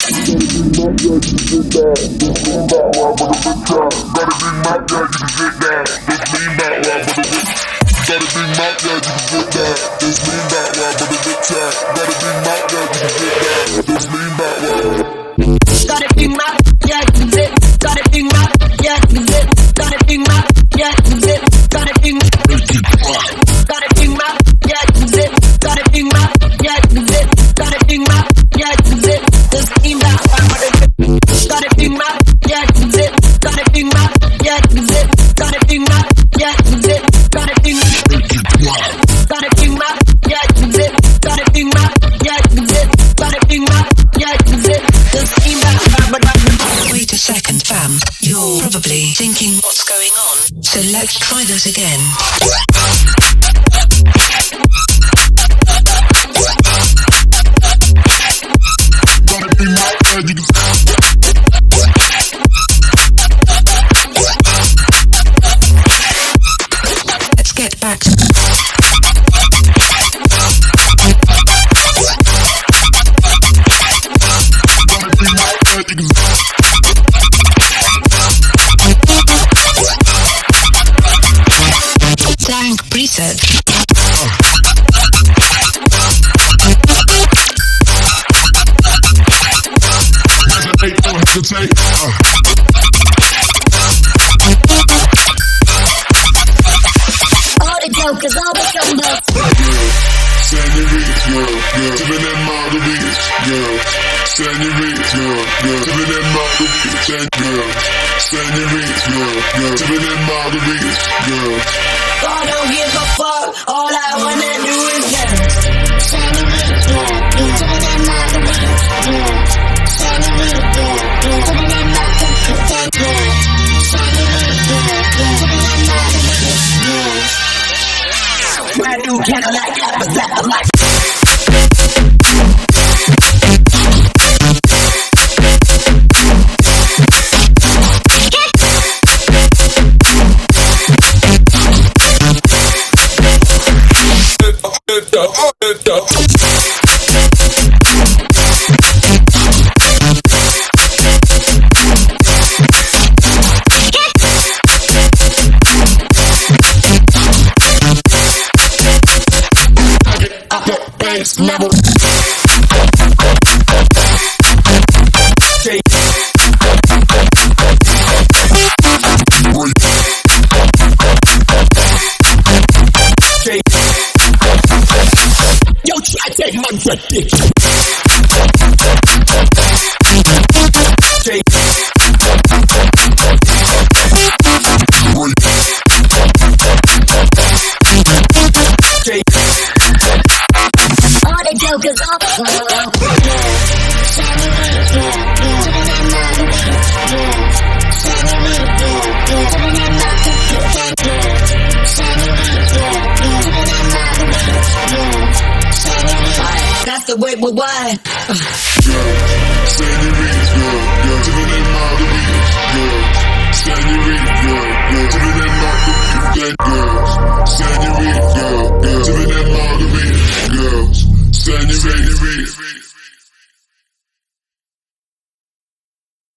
Let's try this again. Let's get back. Preset. All the jokers, all the jumbo. Senoritas, girl, sipping that margaritas, girl. Senoritas, girl, sipping that margaritas, girl. Senoritas, girl, sipping that margaritas, girl. I don't give a fuck, all I wanna do is dance. Senoritas, sipping that margaritas, girl. Senoritas, sipping that margaritas, girl. Senoritas, sipping that margaritas, girl. Brand new Cadillac, I'm like. Never. Yo, try take my dick. All the jokers all that's the way we're wide. Senoritas, girl, sipping that